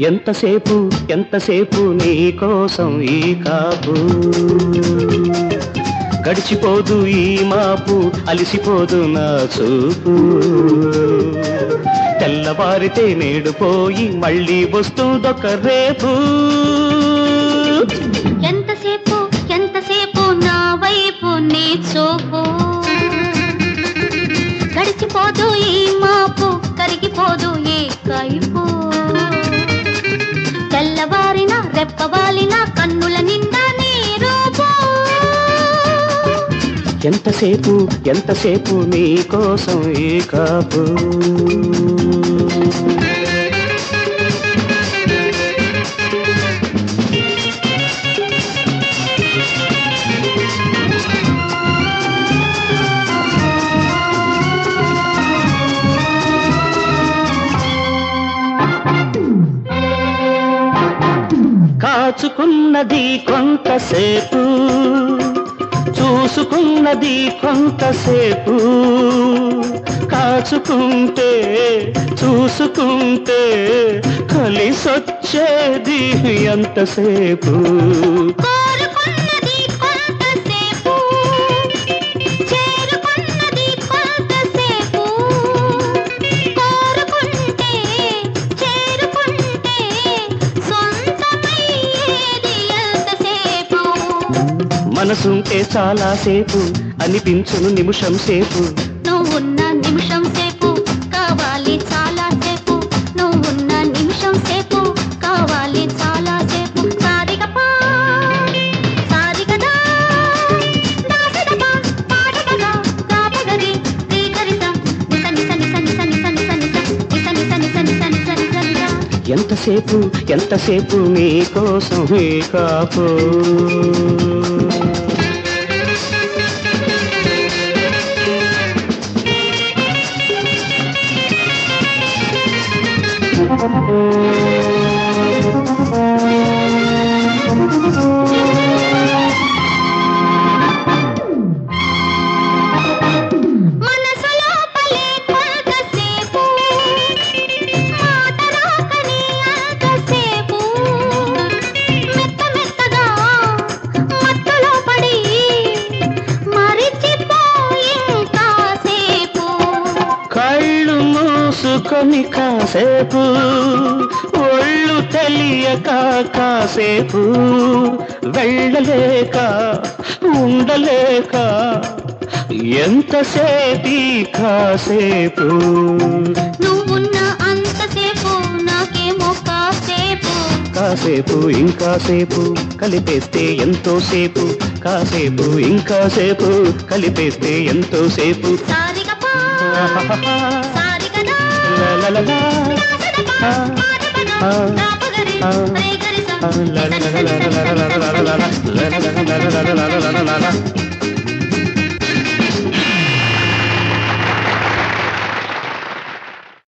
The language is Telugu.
ఎంతసేపు ఎంతసేపు నీ కోసం ఈ కాపు గడిచిపోదు ఈ మాపు అలిసిపోదు నా చూపు తెల్లవారితే నేడు పోయి మళ్ళీ వస్తుందొక రేపు ఎంతసేపు ఎంతసేపు నా వైపు నీ చూపు గడిచిపోదు ఈ మాపు కరిగిపోదు ఏ కైపు తెల్లవారిన రెప్పవాలిన కన్నుల నిండా నీ రూపు ఎంతసేపు ఎంతసేపు నీ కోసం ఈ కాపు కాచుకున్నది కొంతసేపు చూసుకున్నది కొంతసేపు కాచుకుంటే చూసుకుంటే కలిసొచ్చేది ఎంతసేపు కోరుకున్నది కొంతసేపు చేరుకున్నది కొంతసేపు కోరుకుంటే చేరుకుంటే సొంతమయ్యేది ఎంతసేపు మనసుంటే చాలాసేపు అనిపించును నిమిషం సేపు నువ్వున్న నిమిషం సేపు కావాలి చాలా సేపు నువ్వున్న నిమిషం సేపు కావాలి చాలా సేపు సారిగపా సారిగదా దాసదపా పాడగదా గాపగరి శ్రీకరిత నిస నిస నిస నిస నిస నిస నిస నిస నిస నిస నిస నిస నిస ఎంతసేపు ఎంతసేపు నీ కోసం ఈ కాపు మనసులో పలే కొంతసేపు మాట రాకని అంతసేపు మెత్త మెత్తగా మత్తులో పడి మరిచిపోయి కాసేపు కళ్ళు మూసుకొని కాసేపు ఒళ్ళు తెలియక కాసేపు వెళ్ళలేక ఉండలేక ఎంతసేపీ కాసేపు నువ్వున్న అంతసేపు నాకేమో కాసేపు కాసేపు ఇంకాసేపు కలిపేస్తే ఎంతో సేపు కాసేపు ఇంకాసేపు కలిపేస్తే ఎంతో సేపు సారిగపా సారిగదా లలలలా, దాసదపా పాడగదా గాపగరి శ్రీకరిత నిస నిస నిస నిస నిస నిస నిస లలలలా.